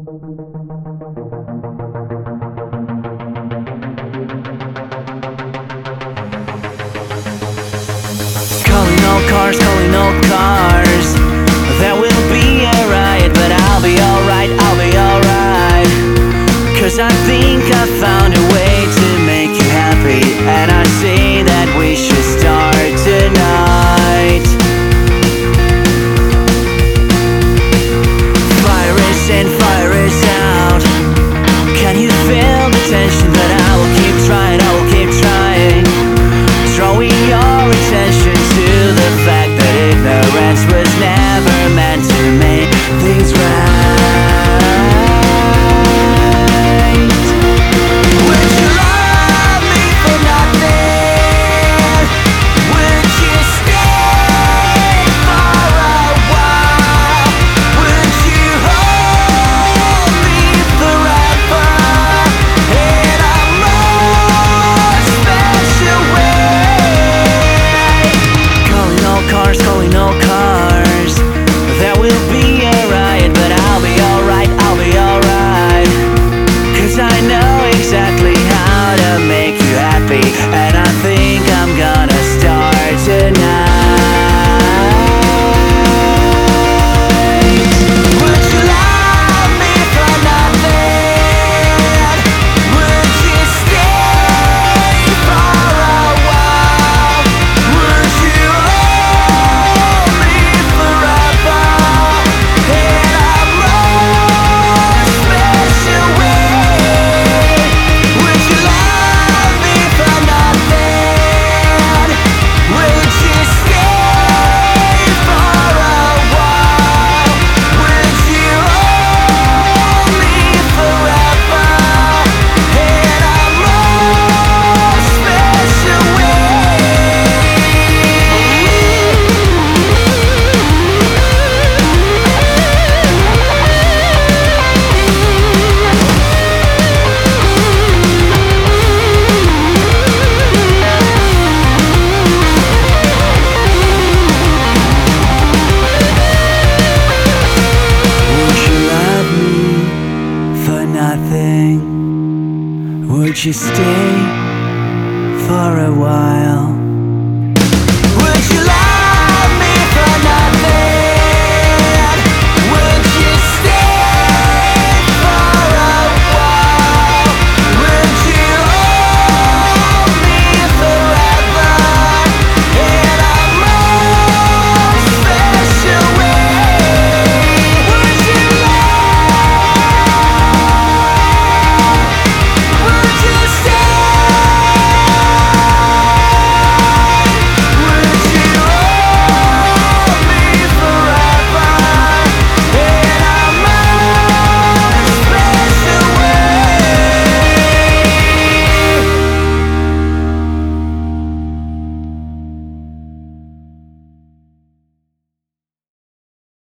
Calling all cars. There will be a riot, but I'll be alright, I'll be alright. 'Cause I think I found a way to make you happy, and I say that we should start tonight. Fire is in, fire is out. Can you feel the tension? But I will keep trying, I will keep trying. Drawing your attention to the fact that ignorance was never meant to make things right. Would you love me for nothing? Would you stay for a while? Would you hold me forever in a more special way? Calling all cars. There will be a riot, but I'll be alright, I'll be alright. 'Cause I know exactly how to make you happy, and I think I'm gonna start tonight. Would you love me for nothing? Would you stay for a while? Would you hold me forever in a more special way? Would you love me for nothing? Would you stay for a while? Would you hold me forever in a more special Would you love me for nothing? Would you stay for a while?